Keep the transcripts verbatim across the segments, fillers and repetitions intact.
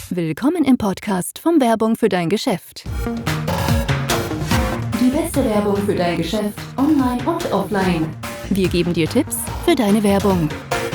Willkommen im Podcast von Werbung für dein Geschäft. Die beste Werbung für dein Geschäft, online und offline. Wir geben dir Tipps für deine Werbung.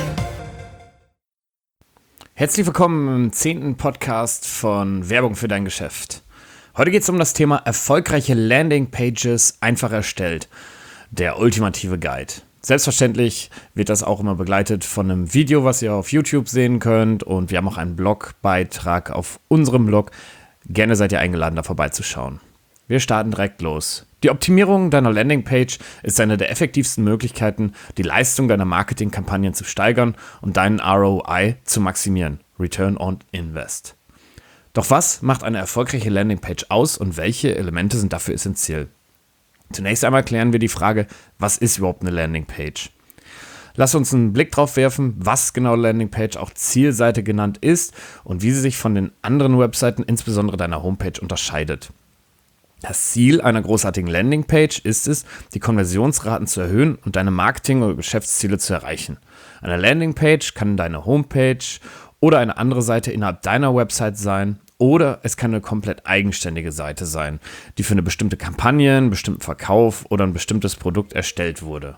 Herzlich willkommen im zehnten Podcast von Werbung für dein Geschäft. Heute geht es um das Thema erfolgreiche Landingpages einfach erstellt. Der ultimative Guide. Selbstverständlich wird das auch immer begleitet von einem Video, was ihr auf YouTube sehen könnt. Und wir haben auch einen Blogbeitrag auf unserem Blog. Gerne seid ihr eingeladen, da vorbeizuschauen. Wir starten direkt los. Die Optimierung deiner Landingpage ist eine der effektivsten Möglichkeiten, die Leistung deiner Marketingkampagnen zu steigern und deinen R O I zu maximieren. Return on Invest. Doch was macht eine erfolgreiche Landingpage aus und welche Elemente sind dafür essentiell? Zunächst einmal klären wir die Frage, was ist überhaupt eine Landingpage? Lass uns einen Blick drauf werfen, was genau Landingpage auch Zielseite genannt ist und wie sie sich von den anderen Webseiten, insbesondere deiner Homepage, unterscheidet. Das Ziel einer großartigen Landingpage ist es, die Konversionsraten zu erhöhen und deine Marketing- oder Geschäftsziele zu erreichen. Eine Landingpage kann deine Homepage oder eine andere Seite innerhalb deiner Website sein. Oder es kann eine komplett eigenständige Seite sein, die für eine bestimmte Kampagne, einen bestimmten Verkauf oder ein bestimmtes Produkt erstellt wurde.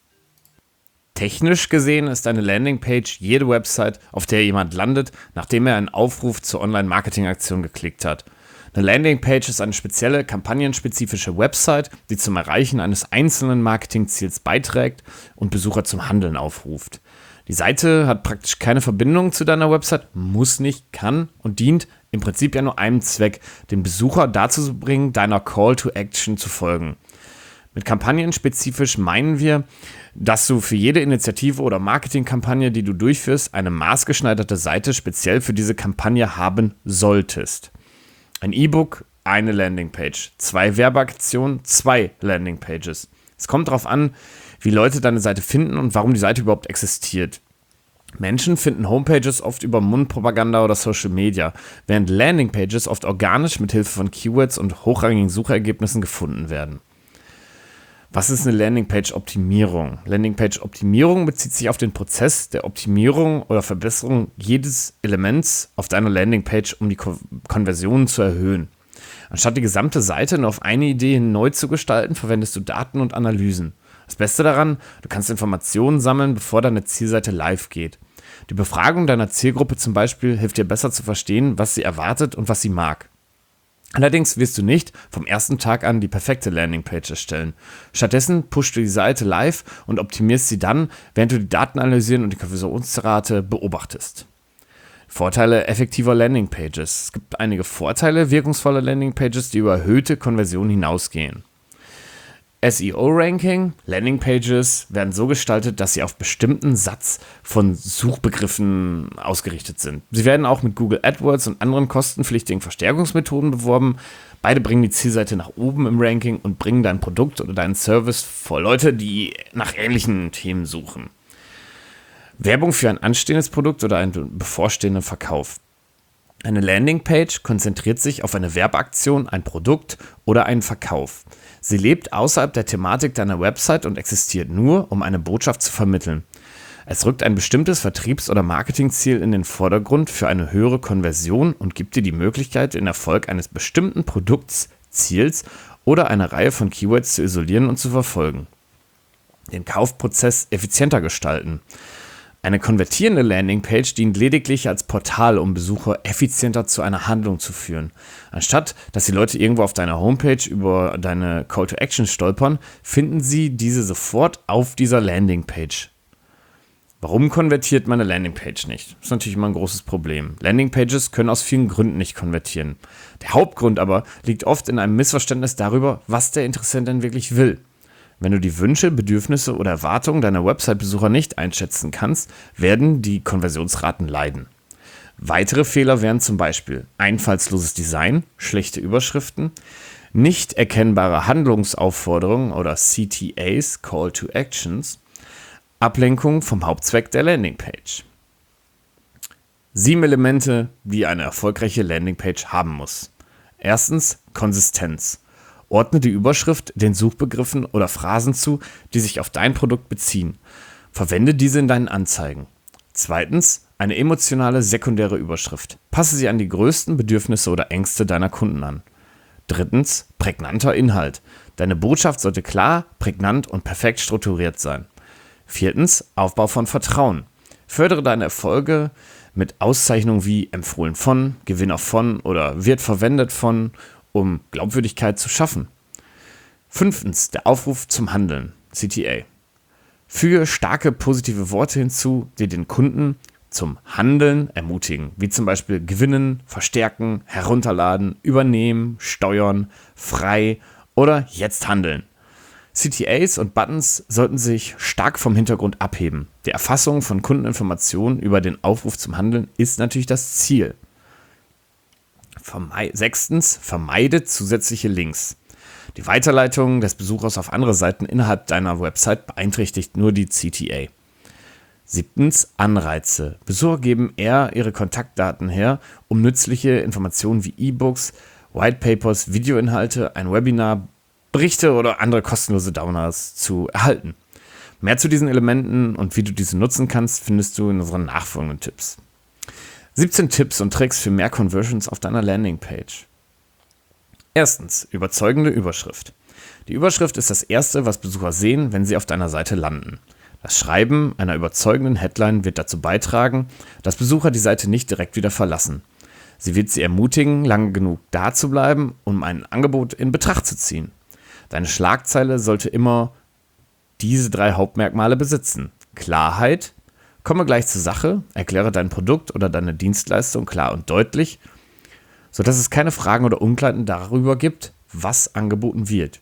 Technisch gesehen ist eine Landingpage jede Website, auf der jemand landet, nachdem er einen Aufruf zur Online-Marketing-Aktion geklickt hat. Eine Landingpage ist eine spezielle, kampagnenspezifische Website, die zum Erreichen eines einzelnen Marketingziels beiträgt und Besucher zum Handeln aufruft. Die Seite hat praktisch keine Verbindung zu deiner Website, muss nicht, kann und dient im Prinzip ja nur einem Zweck, den Besucher dazu zu bringen, deiner Call to Action zu folgen. Mit kampagnenspezifisch meinen wir, dass du für jede Initiative oder Marketingkampagne, die du durchführst, eine maßgeschneiderte Seite speziell für diese Kampagne haben solltest. Ein E-Book, eine Landingpage. Zwei Werbeaktionen, zwei Landingpages. Es kommt darauf an, wie Leute deine Seite finden und warum die Seite überhaupt existiert. Menschen finden Homepages oft über Mundpropaganda oder Social Media, während Landingpages oft organisch mit Hilfe von Keywords und hochrangigen Suchergebnissen gefunden werden. Was ist eine Landingpage-Optimierung? Landingpage-Optimierung bezieht sich auf den Prozess der Optimierung oder Verbesserung jedes Elements auf deiner Landingpage, um die Ko- Konversionen zu erhöhen. Anstatt die gesamte Seite nur auf eine Idee hin neu zu gestalten, verwendest du Daten und Analysen. Das Beste daran, du kannst Informationen sammeln, bevor deine Zielseite live geht. Die Befragung deiner Zielgruppe zum Beispiel hilft dir besser zu verstehen, was sie erwartet und was sie mag. Allerdings wirst du nicht vom ersten Tag an die perfekte Landingpage erstellen. Stattdessen pushst du die Seite live und optimierst sie dann, während du die Daten analysieren und die Konversionsrate beobachtest. Vorteile effektiver Landingpages. Es gibt einige Vorteile wirkungsvoller Landingpages, die über erhöhte Konversionen hinausgehen. S E O-Ranking, Landingpages werden so gestaltet, dass sie auf bestimmten Satz von Suchbegriffen ausgerichtet sind. Sie werden auch mit Google AdWords und anderen kostenpflichtigen Verstärkungsmethoden beworben. Beide bringen die Zielseite nach oben im Ranking und bringen dein Produkt oder deinen Service vor Leute, die nach ähnlichen Themen suchen. Werbung für ein anstehendes Produkt oder einen bevorstehenden Verkauf. Eine Landingpage konzentriert sich auf eine Werbeaktion, ein Produkt oder einen Verkauf. Sie lebt außerhalb der Thematik deiner Website und existiert nur, um eine Botschaft zu vermitteln. Es rückt ein bestimmtes Vertriebs- oder Marketingziel in den Vordergrund für eine höhere Konversion und gibt dir die Möglichkeit, den Erfolg eines bestimmten Produkts, Ziels oder eine Reihe von Keywords zu isolieren und zu verfolgen. Den Kaufprozess effizienter gestalten. Eine konvertierende Landingpage dient lediglich als Portal, um Besucher effizienter zu einer Handlung zu führen. Anstatt, dass die Leute irgendwo auf deiner Homepage über deine Call to Action stolpern, finden sie diese sofort auf dieser Landingpage. Warum konvertiert meine Landingpage nicht? Das ist natürlich immer ein großes Problem. Landingpages können aus vielen Gründen nicht konvertieren. Der Hauptgrund aber liegt oft in einem Missverständnis darüber, was der Interessent denn wirklich will. Wenn du die Wünsche, Bedürfnisse oder Erwartungen deiner Website-Besucher nicht einschätzen kannst, werden die Konversionsraten leiden. Weitere Fehler wären zum Beispiel einfallsloses Design, schlechte Überschriften, nicht erkennbare Handlungsaufforderungen oder C T As, Call to Actions, Ablenkung vom Hauptzweck der Landingpage. Sieben Elemente, die eine erfolgreiche Landingpage haben muss. Erstens, Konsistenz. Ordne die Überschrift den Suchbegriffen oder Phrasen zu, die sich auf dein Produkt beziehen. Verwende diese in deinen Anzeigen. Zweitens, Eine emotionale sekundäre Überschrift. Passe sie an die größten Bedürfnisse oder Ängste deiner Kunden an. Drittens, prägnanter Inhalt. Deine Botschaft sollte klar, prägnant und perfekt strukturiert sein. Viertens, Aufbau von Vertrauen. Fördere deine Erfolge mit Auszeichnungen wie empfohlen von, Gewinner von oder wird verwendet von, um Glaubwürdigkeit zu schaffen. Fünftens, der Aufruf zum Handeln, C T A. Füge starke positive Worte hinzu, die den Kunden zum Handeln ermutigen, wie zum Beispiel gewinnen, verstärken, herunterladen, übernehmen, steuern, frei oder jetzt handeln. C T As und Buttons sollten sich stark vom Hintergrund abheben. Die Erfassung von Kundeninformationen über den Aufruf zum Handeln ist natürlich das Ziel. Verme- Sechstens, vermeide zusätzliche Links. Die Weiterleitung des Besuchers auf andere Seiten innerhalb deiner Website beeinträchtigt nur die C T A. Siebtens, Anreize. Besucher geben eher ihre Kontaktdaten her, um nützliche Informationen wie E-Books, Whitepapers, Videoinhalte, ein Webinar, Berichte oder andere kostenlose Downloads zu erhalten. Mehr zu diesen Elementen und wie du diese nutzen kannst, findest du in unseren nachfolgenden Tipps. siebzehn Tipps und Tricks für mehr Conversions auf deiner Landingpage. Erstens, überzeugende Überschrift. Die Überschrift ist das Erste, was Besucher sehen, wenn sie auf deiner Seite landen. Das Schreiben einer überzeugenden Headline wird dazu beitragen, dass Besucher die Seite nicht direkt wieder verlassen. Sie wird sie ermutigen, lange genug da zu bleiben, um ein Angebot in Betracht zu ziehen. Deine Schlagzeile sollte immer diese drei Hauptmerkmale besitzen. Klarheit, komme gleich zur Sache, erkläre dein Produkt oder deine Dienstleistung klar und deutlich, sodass es keine Fragen oder Unklarheiten darüber gibt, was angeboten wird.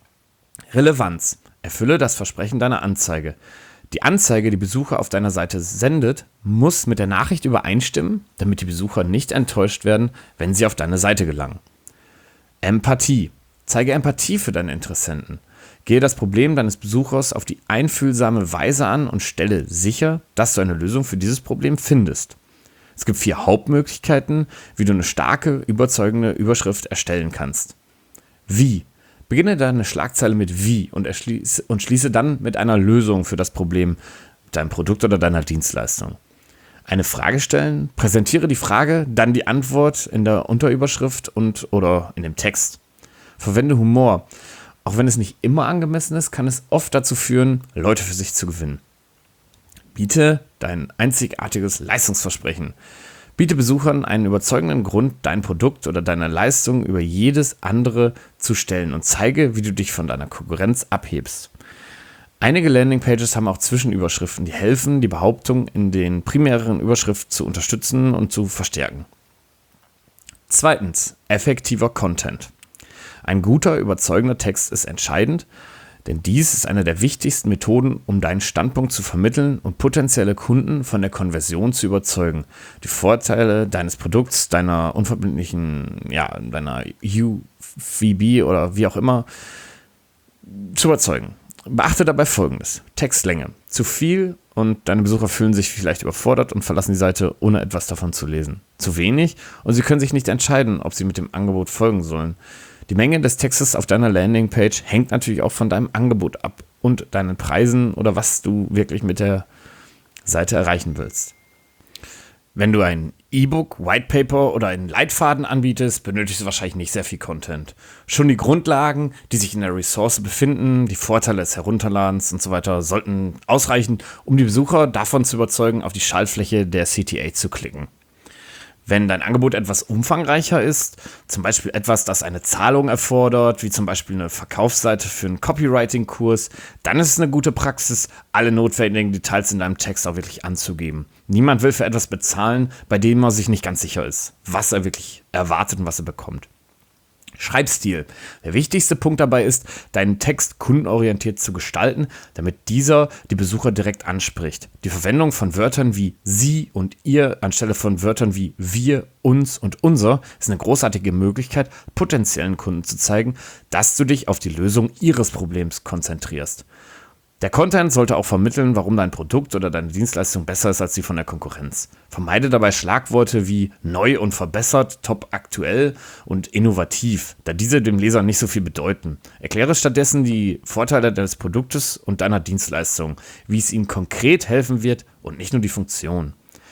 Relevanz, erfülle das Versprechen deiner Anzeige. Die Anzeige, die Besucher auf deiner Seite sendet, muss mit der Nachricht übereinstimmen, damit die Besucher nicht enttäuscht werden, wenn sie auf deine Seite gelangen. Empathie. Zeige Empathie für deine Interessenten. Gehe das Problem deines Besuchers auf die einfühlsame Weise an und stelle sicher, dass du eine Lösung für dieses Problem findest. Es gibt vier Hauptmöglichkeiten, wie du eine starke, überzeugende Überschrift erstellen kannst. Wie? Beginne deine Schlagzeile mit Wie und, erschließe, und schließe dann mit einer Lösung für das Problem deinem Produkt oder deiner Dienstleistung. Eine Frage stellen, präsentiere die Frage, dann die Antwort in der Unterüberschrift und oder in dem Text. Verwende Humor. Auch wenn es nicht immer angemessen ist, kann es oft dazu führen, Leute für sich zu gewinnen. Biete dein einzigartiges Leistungsversprechen. Biete Besuchern einen überzeugenden Grund, dein Produkt oder deine Leistung über jedes andere zu stellen und zeige, wie du dich von deiner Konkurrenz abhebst. Einige Landingpages haben auch Zwischenüberschriften, die helfen, die Behauptung in den primären Überschriften zu unterstützen und zu verstärken. Zweitens, effektiver Content. Ein guter, überzeugender Text ist entscheidend, denn dies ist eine der wichtigsten Methoden, um deinen Standpunkt zu vermitteln und potenzielle Kunden von der Konversion zu überzeugen, die Vorteile deines Produkts, deiner unverbindlichen, ja, deiner U V B oder wie auch immer zu überzeugen. Beachte dabei Folgendes: Textlänge. Zu viel und deine Besucher fühlen sich vielleicht überfordert und verlassen die Seite, ohne etwas davon zu lesen. Zu wenig und sie können sich nicht entscheiden, ob sie mit dem Angebot folgen sollen. Die Menge des Textes auf deiner Landingpage hängt natürlich auch von deinem Angebot ab und deinen Preisen oder was du wirklich mit der Seite erreichen willst. Wenn du ein E-Book, Whitepaper oder einen Leitfaden anbietest, benötigst du wahrscheinlich nicht sehr viel Content. Schon die Grundlagen, die sich in der Ressource befinden, die Vorteile des Herunterladens und so weiter, sollten ausreichen, um die Besucher davon zu überzeugen, auf die Schaltfläche der C T A zu klicken. Wenn dein Angebot etwas umfangreicher ist, zum Beispiel etwas, das eine Zahlung erfordert, wie zum Beispiel eine Verkaufsseite für einen Copywriting-Kurs, dann ist es eine gute Praxis, alle notwendigen Details in deinem Text auch wirklich anzugeben. Niemand will für etwas bezahlen, bei dem er sich nicht ganz sicher ist, was er wirklich erwartet und was er bekommt. Schreibstil. Der wichtigste Punkt dabei ist, deinen Text kundenorientiert zu gestalten, damit dieser die Besucher direkt anspricht. Die Verwendung von Wörtern wie Sie und Ihr anstelle von Wörtern wie Wir, Uns und Unser ist eine großartige Möglichkeit, potenziellen Kunden zu zeigen, dass du dich auf die Lösung ihres Problems konzentrierst. Der Content sollte auch vermitteln, warum dein Produkt oder deine Dienstleistung besser ist als die von der Konkurrenz. Vermeide dabei Schlagworte wie neu und verbessert, top aktuell und innovativ, da diese dem Leser nicht so viel bedeuten. Erkläre stattdessen die Vorteile deines Produktes und deiner Dienstleistung, wie es ihnen konkret helfen wird und nicht nur die Funktion.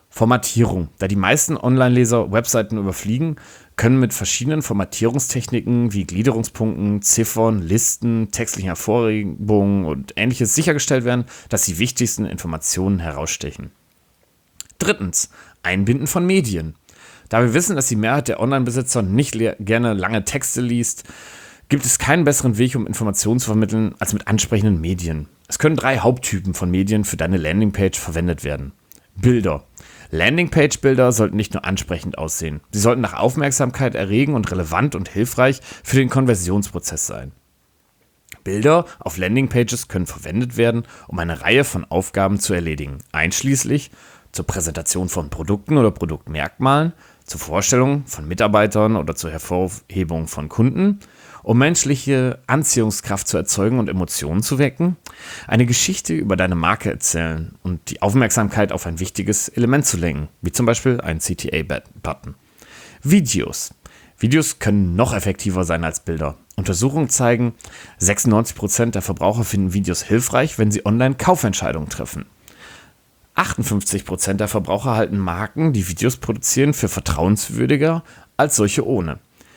Formatierung. Da die meisten Online-Leser Webseiten überfliegen, können mit verschiedenen Formatierungstechniken wie Gliederungspunkten, Ziffern, Listen, textlichen Hervorhebungen und Ähnliches sichergestellt werden, dass die wichtigsten Informationen herausstechen. Drittens, Einbinden von Medien. Da wir wissen, dass die Mehrheit der Online-Besitzer nicht le- gerne lange Texte liest, gibt es keinen besseren Weg, um Informationen zu vermitteln, als mit ansprechenden Medien. Es können drei Haupttypen von Medien für deine Landingpage verwendet werden. Bilder. Landingpage-Bilder sollten nicht nur ansprechend aussehen. Sie sollten nach Aufmerksamkeit erregen und relevant und hilfreich für den Konversionsprozess sein. Bilder auf Landingpages können verwendet werden, um eine Reihe von Aufgaben zu erledigen, einschließlich zur Präsentation von Produkten oder Produktmerkmalen, zur Vorstellung von Mitarbeitern oder zur Hervorhebung von Kunden, um menschliche Anziehungskraft zu erzeugen und Emotionen zu wecken, eine Geschichte über deine Marke erzählen und die Aufmerksamkeit auf ein wichtiges Element zu lenken, wie zum Beispiel ein C T A-Button. Videos. Videos können noch effektiver sein als Bilder. Untersuchungen zeigen, sechsundneunzig Prozent der Verbraucher finden Videos hilfreich, wenn sie online Kaufentscheidungen treffen. achtundfünfzig Prozent der Verbraucher halten Marken, die Videos produzieren, für vertrauenswürdiger als solche ohne.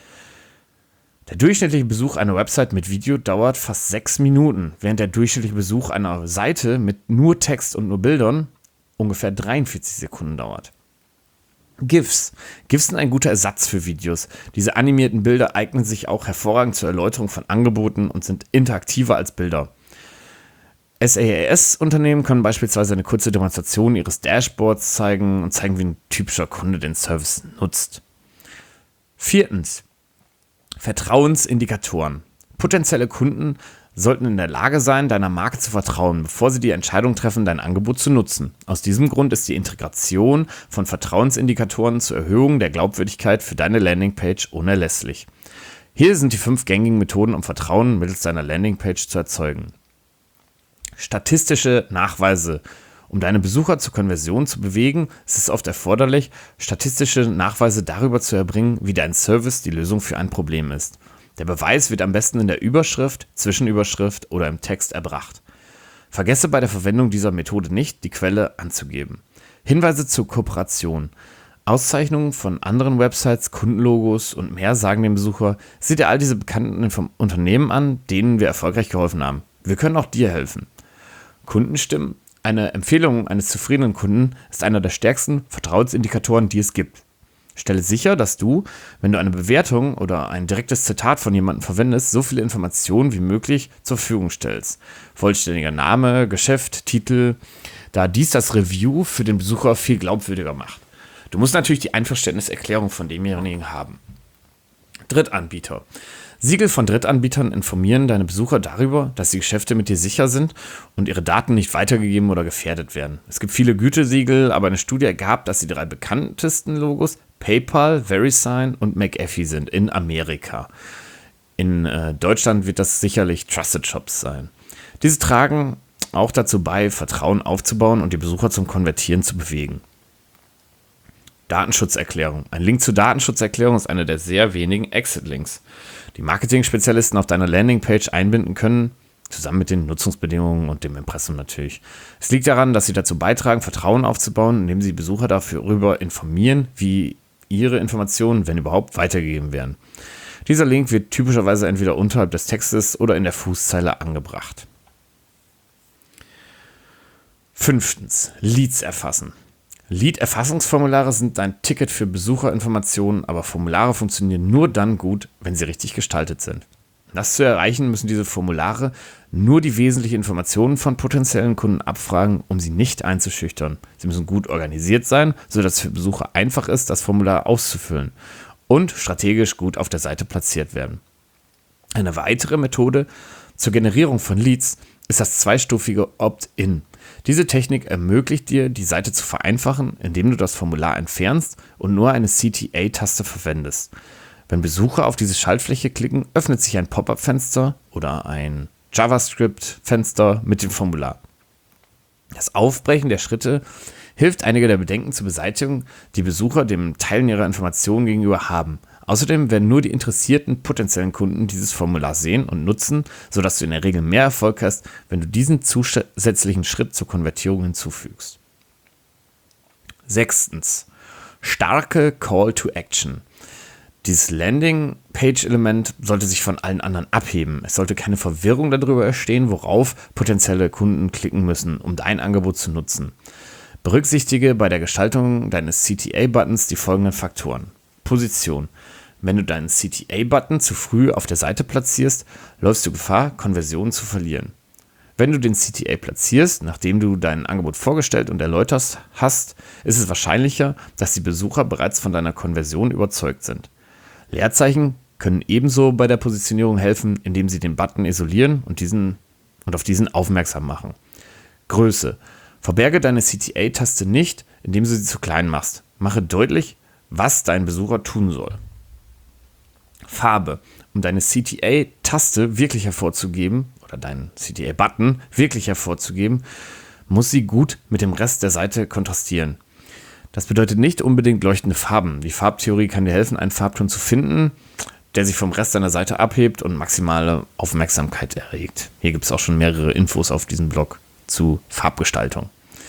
Der durchschnittliche Besuch einer Website mit Video dauert fast sechs Minuten, während der durchschnittliche Besuch einer Seite mit nur Text und nur Bildern ungefähr dreiundvierzig Sekunden dauert. GIFs. GIFs sind ein guter Ersatz für Videos. Diese animierten Bilder eignen sich auch hervorragend zur Erläuterung von Angeboten und sind interaktiver als Bilder. SaaS-Unternehmen können beispielsweise eine kurze Demonstration ihres Dashboards zeigen und zeigen, wie ein typischer Kunde den Service nutzt. Viertens. Vertrauensindikatoren. Potenzielle Kunden sollten in der Lage sein, deiner Marke zu vertrauen, bevor sie die Entscheidung treffen, dein Angebot zu nutzen. Aus diesem Grund ist die Integration von Vertrauensindikatoren zur Erhöhung der Glaubwürdigkeit für deine Landingpage unerlässlich. Hier sind die fünf gängigen Methoden, um Vertrauen mittels deiner Landingpage zu erzeugen. Statistische Nachweise. Um deine Besucher zur Konversion zu bewegen, ist es oft erforderlich, statistische Nachweise darüber zu erbringen, wie dein Service die Lösung für ein Problem ist. Der Beweis wird am besten in der Überschrift, Zwischenüberschrift oder im Text erbracht. Vergesse bei der Verwendung dieser Methode nicht, die Quelle anzugeben. Hinweise zur Kooperation. Auszeichnungen von anderen Websites, Kundenlogos und mehr sagen dem Besucher, sieh dir all diese bekannten Unternehmen an, denen wir erfolgreich geholfen haben. Wir können auch dir helfen. Kundenstimmen. Eine Empfehlung eines zufriedenen Kunden ist einer der stärksten Vertrauensindikatoren, die es gibt. Stelle sicher, dass du, wenn du eine Bewertung oder ein direktes Zitat von jemandem verwendest, so viele Informationen wie möglich zur Verfügung stellst. Vollständiger Name, Geschäft, Titel, da dies das Review für den Besucher viel glaubwürdiger macht. Du musst natürlich die Einverständniserklärung von demjenigen haben. Drittanbieter. Siegel von Drittanbietern informieren deine Besucher darüber, dass die Geschäfte mit dir sicher sind und ihre Daten nicht weitergegeben oder gefährdet werden. Es gibt viele Gütesiegel, aber eine Studie ergab, dass die drei bekanntesten Logos PayPal, VeriSign und McAfee sind in Amerika. In äh, Deutschland wird das sicherlich Trusted Shops sein. Diese tragen auch dazu bei, Vertrauen aufzubauen und die Besucher zum Konvertieren zu bewegen. Datenschutzerklärung. Ein Link zur Datenschutzerklärung ist einer der sehr wenigen Exit-Links, die Marketing-Spezialisten auf deiner Landingpage einbinden können, zusammen mit den Nutzungsbedingungen und dem Impressum natürlich. Es liegt daran, dass sie dazu beitragen, Vertrauen aufzubauen, indem sie Besucher darüber informieren, wie ihre Informationen, wenn überhaupt, weitergegeben werden. Dieser Link wird typischerweise entweder unterhalb des Textes oder in der Fußzeile angebracht. Fünftens. Leads erfassen. Lead-Erfassungsformulare sind ein Ticket für Besucherinformationen, aber Formulare funktionieren nur dann gut, wenn sie richtig gestaltet sind. Um das zu erreichen, müssen diese Formulare nur die wesentlichen Informationen von potenziellen Kunden abfragen, um sie nicht einzuschüchtern. Sie müssen gut organisiert sein, sodass es für Besucher einfach ist, das Formular auszufüllen und strategisch gut auf der Seite platziert werden. Eine weitere Methode zur Generierung von Leads ist das zweistufige Opt-in. Diese Technik ermöglicht dir, die Seite zu vereinfachen, indem du das Formular entfernst und nur eine C T A-Taste verwendest. Wenn Besucher auf diese Schaltfläche klicken, öffnet sich ein Pop-up-Fenster oder ein JavaScript-Fenster mit dem Formular. Das Aufbrechen der Schritte hilft, einige der Bedenken zu beseitigen, die Besucher dem Teilen ihrer Informationen gegenüber haben. Außerdem werden nur die interessierten potenziellen Kunden dieses Formular sehen und nutzen, sodass du in der Regel mehr Erfolg hast, wenn du diesen zusätzlichen Schritt zur Konvertierung hinzufügst. Sechstens, starke Call to Action. Dieses Landing-Page-Element sollte sich von allen anderen abheben. Es sollte keine Verwirrung darüber entstehen, worauf potenzielle Kunden klicken müssen, um dein Angebot zu nutzen. Berücksichtige bei der Gestaltung deines C T A-Buttons die folgenden Faktoren. Position. Wenn du deinen C T A-Button zu früh auf der Seite platzierst, läufst du Gefahr, Konversionen zu verlieren. Wenn du den C T A platzierst, nachdem du dein Angebot vorgestellt und erläutert hast, ist es wahrscheinlicher, dass die Besucher bereits von deiner Konversion überzeugt sind. Leerzeichen können ebenso bei der Positionierung helfen, indem sie den Button isolieren und, diesen, und auf diesen aufmerksam machen. Größe. Verberge deine C T A-Taste nicht, indem du sie zu klein machst. Mache deutlich, was dein Besucher tun soll. Farbe. Um deine C T A-Taste wirklich hervorzugeben, oder deinen C T A-Button wirklich hervorzugeben, muss sie gut mit dem Rest der Seite kontrastieren. Das bedeutet nicht unbedingt leuchtende Farben. Die Farbtheorie kann dir helfen, einen Farbton zu finden, der sich vom Rest deiner Seite abhebt und maximale Aufmerksamkeit erregt. Hier gibt es auch schon mehrere Infos auf diesem Blog zu Farbgestaltung.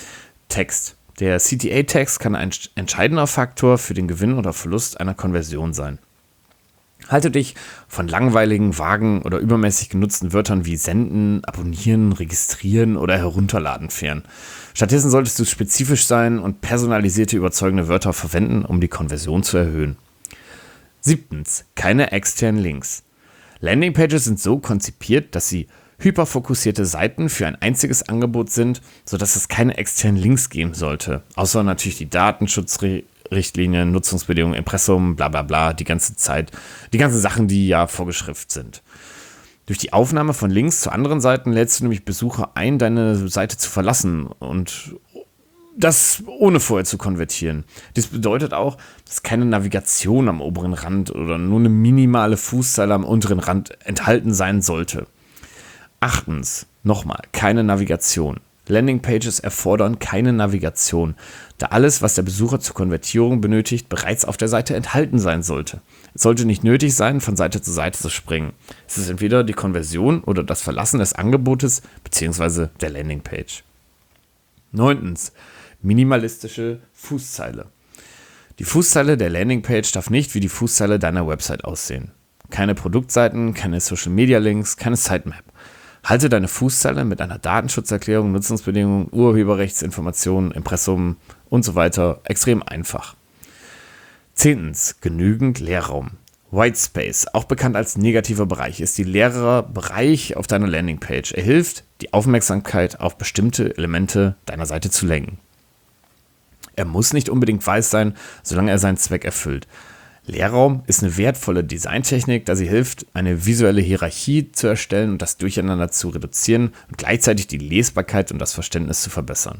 Text. Der C T A-Text kann ein entscheidender Faktor für den Gewinn oder Verlust einer Konversion sein. Halte dich von langweiligen, vagen oder übermäßig genutzten Wörtern wie senden, abonnieren, registrieren oder herunterladen fern. Stattdessen solltest du spezifisch sein und personalisierte, überzeugende Wörter verwenden, um die Konversion zu erhöhen. Siebtens. Keine externen Links. Landingpages sind so konzipiert, dass sie hyperfokussierte Seiten für ein einziges Angebot sind, sodass es keine externen Links geben sollte, außer natürlich die Datenschutzrichtlinien, Nutzungsbedingungen, Impressum, bla bla bla, die ganze Zeit, die ganzen Sachen, die ja vorgeschrieben sind. Durch die Aufnahme von Links zu anderen Seiten lädst du nämlich Besucher ein, deine Seite zu verlassen und das ohne vorher zu konvertieren. Dies bedeutet auch, dass keine Navigation am oberen Rand oder nur eine minimale Fußzeile am unteren Rand enthalten sein sollte. Achtens, nochmal, keine Navigation. Landingpages erfordern keine Navigation, da alles, was der Besucher zur Konvertierung benötigt, bereits auf der Seite enthalten sein sollte. Es sollte nicht nötig sein, von Seite zu Seite zu springen. Es ist entweder die Konversion oder das Verlassen des Angebotes bzw. der Landingpage. Neuntens, minimalistische Fußzeile. Die Fußzeile der Landingpage darf nicht wie die Fußzeile deiner Website aussehen. Keine Produktseiten, keine Social-Media-Links, keine Sitemap. Halte deine Fußzeile mit einer Datenschutzerklärung, Nutzungsbedingungen, Urheberrechtsinformationen, Impressum und so weiter extrem einfach. Zehntens, genügend Leerraum. Whitespace, auch bekannt als negativer Bereich, ist die leere Bereich auf deiner Landingpage. Er hilft, die Aufmerksamkeit auf bestimmte Elemente deiner Seite zu lenken. Er muss nicht unbedingt weiß sein, solange er seinen Zweck erfüllt. Leerraum ist eine wertvolle Designtechnik, da sie hilft, eine visuelle Hierarchie zu erstellen und das Durcheinander zu reduzieren und gleichzeitig die Lesbarkeit und das Verständnis zu verbessern.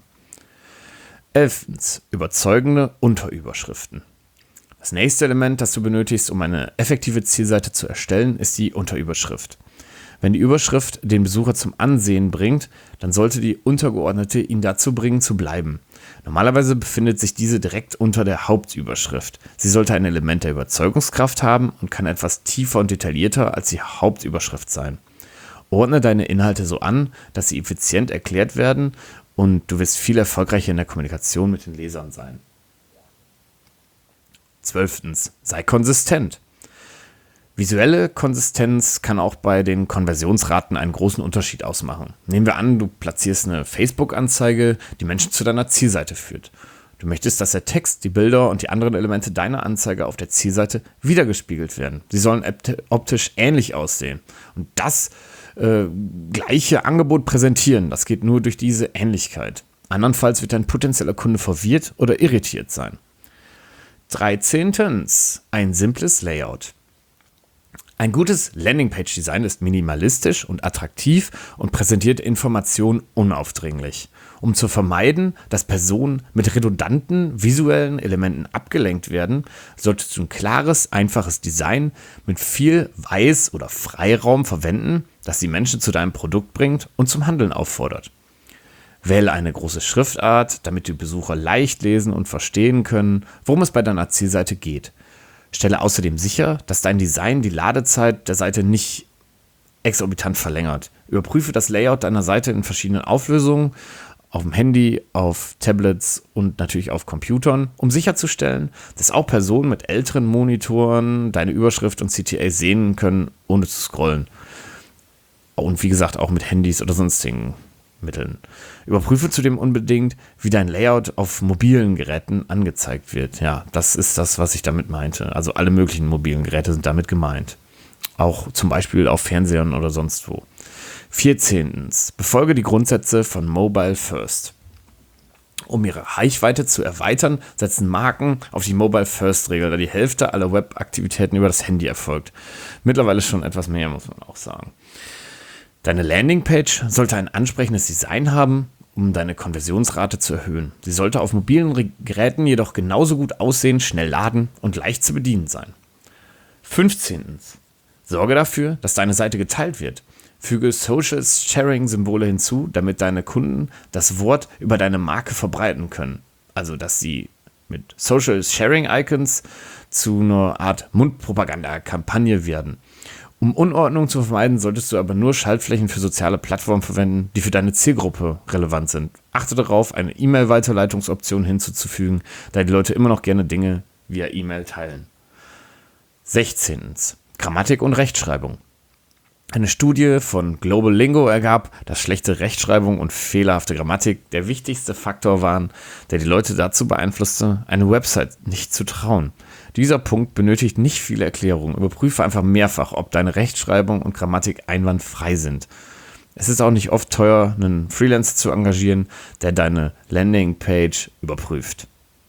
Elftens, überzeugende Unterüberschriften. Das nächste Element, das du benötigst, um eine effektive Zielseite zu erstellen, ist die Unterüberschrift. Wenn die Überschrift den Besucher zum Ansehen bringt, dann sollte die untergeordnete ihn dazu bringen, zu bleiben. Normalerweise befindet sich diese direkt unter der Hauptüberschrift. Sie sollte ein Element der Überzeugungskraft haben und kann etwas tiefer und detaillierter als die Hauptüberschrift sein. Ordne deine Inhalte so an, dass sie effizient erklärt werden und du wirst viel erfolgreicher in der Kommunikation mit den Lesern sein. Zwölftens, sei konsistent. Visuelle Konsistenz kann auch bei den Konversionsraten einen großen Unterschied ausmachen. Nehmen wir an, du platzierst eine Facebook-Anzeige, die Menschen zu deiner Zielseite führt. Du möchtest, dass der Text, die Bilder und die anderen Elemente deiner Anzeige auf der Zielseite wiedergespiegelt werden. Sie sollen optisch ähnlich aussehen und das äh, gleiche Angebot präsentieren. Das geht nur durch diese Ähnlichkeit. Andernfalls wird dein potenzieller Kunde verwirrt oder irritiert sein. Dreizehntens, ein simples Layout. Ein gutes Landingpage-Design ist minimalistisch und attraktiv und präsentiert Informationen unaufdringlich. Um zu vermeiden, dass Personen mit redundanten visuellen Elementen abgelenkt werden, solltest du ein klares, einfaches Design mit viel Weiß- oder Freiraum verwenden, das die Menschen zu deinem Produkt bringt und zum Handeln auffordert. Wähle eine große Schriftart, damit die Besucher leicht lesen und verstehen können, worum es bei deiner Zielseite geht. Stelle außerdem sicher, dass dein Design die Ladezeit der Seite nicht exorbitant verlängert. Überprüfe das Layout deiner Seite in verschiedenen Auflösungen auf dem Handy, auf Tablets und natürlich auf Computern, um sicherzustellen, dass auch Personen mit älteren Monitoren deine Überschrift und C T A sehen können, ohne zu scrollen. Und wie gesagt, auch mit Handys oder sonstigen Mitteln. Überprüfe zudem unbedingt, wie dein Layout auf mobilen Geräten angezeigt wird. Ja, das ist das, was ich damit meinte. Also alle möglichen mobilen Geräte sind damit gemeint. Auch zum Beispiel auf Fernsehern oder sonst wo. vierzehntens. Befolge die Grundsätze von Mobile First. Um ihre Reichweite zu erweitern, setzen Marken auf die Mobile First Regel, da die Hälfte aller Webaktivitäten über das Handy erfolgt. Mittlerweile schon etwas mehr, muss man auch sagen. Deine Landingpage sollte ein ansprechendes Design haben, um deine Konversionsrate zu erhöhen. Sie sollte auf mobilen Geräten jedoch genauso gut aussehen, schnell laden und leicht zu bedienen sein. fünfzehntens. Sorge dafür, dass deine Seite geteilt wird. Füge Social Sharing Symbole hinzu, damit deine Kunden das Wort über deine Marke verbreiten können. Also, dass sie mit Social Sharing Icons zu einer Art Mundpropaganda-Kampagne werden. Um Unordnung zu vermeiden, solltest du aber nur Schaltflächen für soziale Plattformen verwenden, die für deine Zielgruppe relevant sind. Achte darauf, eine E-Mail-Weiterleitungsoption hinzuzufügen, da die Leute immer noch gerne Dinge via E-Mail teilen. sechzehntens. Grammatik und Rechtschreibung. Eine Studie von Global Lingo ergab, dass schlechte Rechtschreibung und fehlerhafte Grammatik der wichtigste Faktor waren, der die Leute dazu beeinflusste, eine Website nicht zu trauen. Dieser Punkt benötigt nicht viele Erklärungen. Überprüfe einfach mehrfach, ob deine Rechtschreibung und Grammatik einwandfrei sind. Es ist auch nicht oft teuer, einen Freelancer zu engagieren, der deine Landingpage überprüft.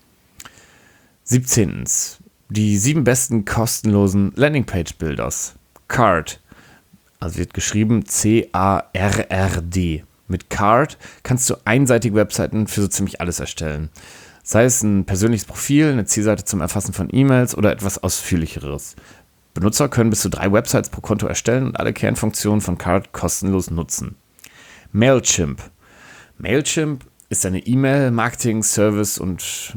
siebzehntens. Die sieben besten kostenlosen Landingpage-Builders. Carrd. Also wird geschrieben C A R R D. Mit Carrd kannst du einseitige Webseiten für so ziemlich alles erstellen. Sei es ein persönliches Profil, eine Zielseite zum Erfassen von E-Mails oder etwas Ausführlicheres. Benutzer können bis zu drei Websites pro Konto erstellen und alle Kernfunktionen von Carrd kostenlos nutzen. Mailchimp. Mailchimp ist eine E-Mail-Marketing-Service- und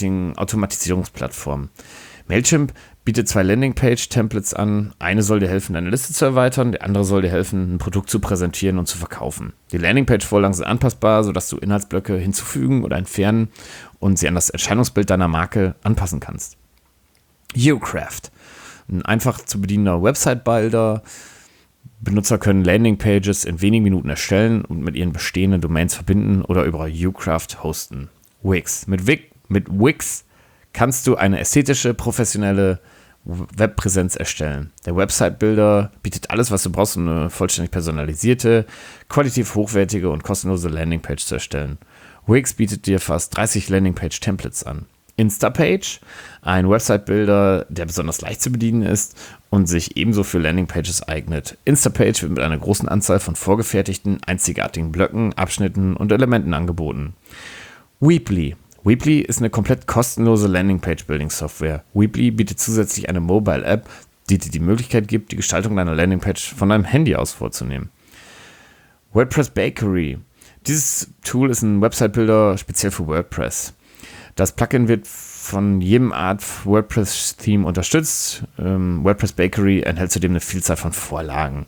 Marketing-Automatisierungsplattform. Mailchimp bietet zwei Landingpage-Templates an. Eine soll dir helfen, deine Liste zu erweitern, die andere soll dir helfen, ein Produkt zu präsentieren und zu verkaufen. Die Landingpage-Vorlagen sind anpassbar, sodass du Inhaltsblöcke hinzufügen oder entfernen und sie an das Erscheinungsbild deiner Marke anpassen kannst. Ucraft, ein einfach zu bedienender Website-Builder. Benutzer können Landingpages in wenigen Minuten erstellen und mit ihren bestehenden Domains verbinden oder über Ucraft hosten. Wix. Mit, Wix, mit Wix kannst du eine ästhetische, professionelle Webpräsenz erstellen. Der Website-Builder bietet alles, was du brauchst, um eine vollständig personalisierte, qualitativ hochwertige und kostenlose Landingpage zu erstellen. Wix bietet dir fast dreißig Landingpage-Templates an. Instapage, ein Website-Builder, der besonders leicht zu bedienen ist und sich ebenso für Landingpages eignet. Instapage wird mit einer großen Anzahl von vorgefertigten, einzigartigen Blöcken, Abschnitten und Elementen angeboten. Weebly. Weebly ist eine komplett kostenlose Landingpage-Building-Software. Weebly bietet zusätzlich eine Mobile-App, die dir die Möglichkeit gibt, die Gestaltung deiner Landingpage von deinem Handy aus vorzunehmen. WordPress Bakery. Dieses Tool ist ein Website-Builder speziell für WordPress. Das Plugin wird von jedem Art WordPress-Theme unterstützt. Ähm, WordPress Bakery enthält zudem eine Vielzahl von Vorlagen.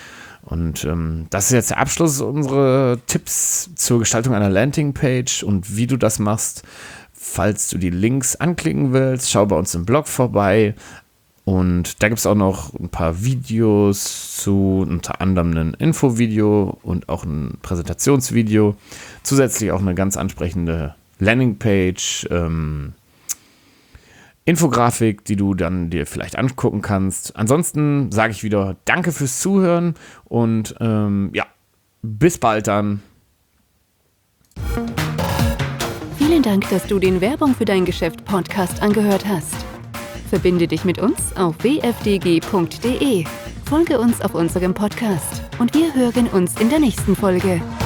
Und ähm, das ist jetzt der Abschluss unserer Tipps zur Gestaltung einer Landingpage und wie du das machst. Falls du die Links anklicken willst, schau bei uns im Blog vorbei. Und da gibt es auch noch ein paar Videos zu, unter anderem ein Infovideo und auch ein Präsentationsvideo. Zusätzlich auch eine ganz ansprechende Landingpage, ähm, Infografik, die du dann dir vielleicht angucken kannst. Ansonsten sage ich wieder Danke fürs Zuhören und ähm, ja, bis bald dann. Vielen Dank, dass du den Werbung für dein Geschäft Podcast angehört hast. Verbinde dich mit uns auf w f d g punkt d e. Folge uns auf unserem Podcast und wir hören uns in der nächsten Folge.